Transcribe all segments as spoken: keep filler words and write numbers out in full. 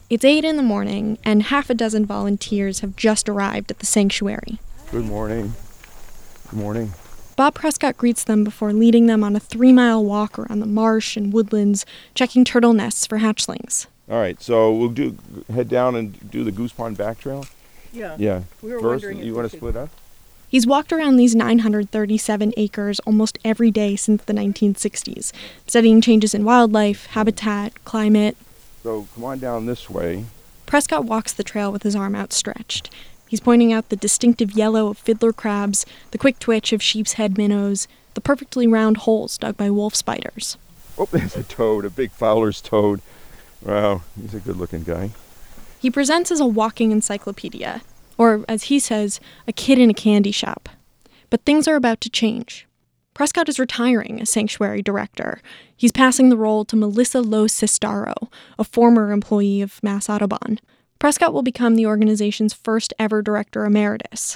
It's eight in the morning, and half a dozen volunteers have just arrived at the sanctuary. Good morning. Good morning. Bob Prescott greets them before leading them on a three-mile walk around the marsh and woodlands, checking turtle nests for hatchlings. All right, so we'll do head down and do the Goose Pond back trail? Yeah. Yeah. We were First, wondering if you we want to could- split up? He's walked around these nine hundred thirty-seven acres almost every day since the nineteen sixties, studying changes in wildlife, habitat, climate. So come on down this way. Prescott walks the trail with his arm outstretched. He's pointing out the distinctive yellow of fiddler crabs, the quick twitch of sheep's head minnows, the perfectly round holes dug by wolf spiders. Oh, there's a toad, a big Fowler's toad. Wow, he's a good-looking guy. He presents as a walking encyclopedia, or, as he says, a kid in a candy shop. But things are about to change. Prescott is retiring as sanctuary director. He's passing the role to Melissa Lowe Sestaro, a former employee of Mass Audubon. Prescott will become the organization's first ever director emeritus.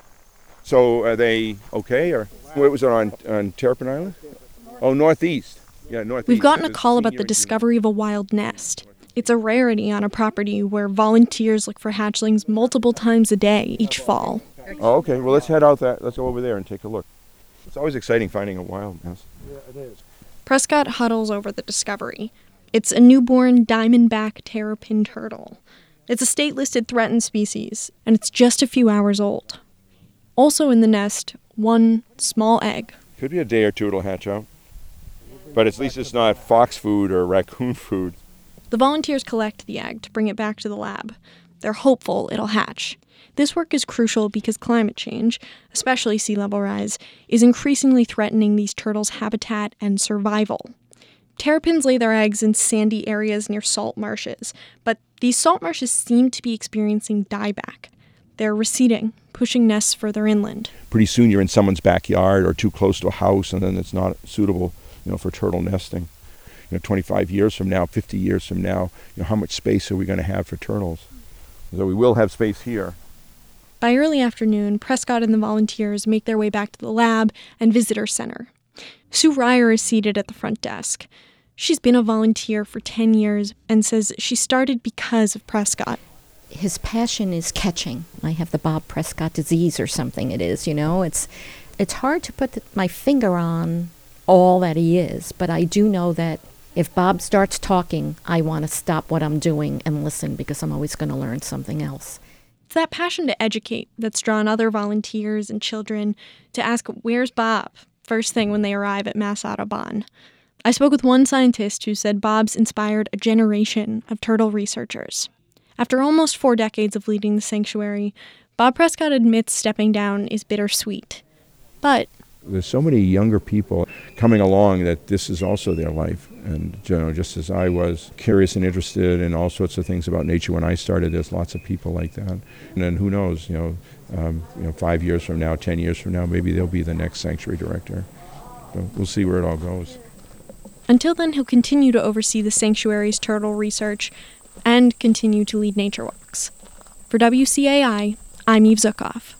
So are they okay, or where was it, on, on Terrapin Island? Oh, northeast. Yeah, northeast. We've gotten a It's call about senior the unit. discovery of a wild nest. It's a rarity on a property where volunteers look for hatchlings multiple times a day each fall. Oh, okay. Well, let's head out that. Let's go over there and take a look. It's always exciting finding a wild nest. Prescott huddles over the discovery. It's a newborn diamondback terrapin turtle. It's a state-listed threatened species, and it's just a few hours old. Also in the nest, one small egg. Could be a day or two it'll hatch out. But at least it's not fox food or raccoon food. The volunteers collect the egg to bring it back to the lab. They're hopeful it'll hatch. This work is crucial because climate change, especially sea level rise, is increasingly threatening these turtles' habitat and survival. Terrapins lay their eggs in sandy areas near salt marshes, but these salt marshes seem to be experiencing dieback. They're receding, pushing nests further inland. Pretty soon you're in someone's backyard or too close to a house, and then it's not suitable, you know, for turtle nesting. You know, twenty-five years from now, fifty years from now, you know, how much space are we going to have for turtles? So we will have space here. By early afternoon, Prescott and the volunteers make their way back to the lab and visitor center. Sue Ryer is seated at the front desk. She's been a volunteer for ten years and says she started because of Prescott. His passion is catching. I have the Bob Prescott disease or something it is, you know. It's it's hard to put the, my finger on all that he is, but I do know that if Bob starts talking, I want to stop what I'm doing and listen because I'm always going to learn something else. It's that passion to educate that's drawn other volunteers and children to ask, "Where's Bob?" first thing when they arrive at Mass Audubon. I spoke with one scientist who said Bob's inspired a generation of turtle researchers. After almost four decades of leading the sanctuary, Bob Prescott admits stepping down is bittersweet. But There's so many younger people coming along that this is also their life. And, you know, just as I was curious and interested in all sorts of things about nature when I started, there's lots of people like that. And then who knows, you know, um, you know, five years from now, ten years from now, maybe they'll be the next sanctuary director. So we'll see where it all goes. until then, he'll continue to oversee the sanctuary's turtle research and continue to lead nature walks. For W C A I, I'm Eve Zukoff.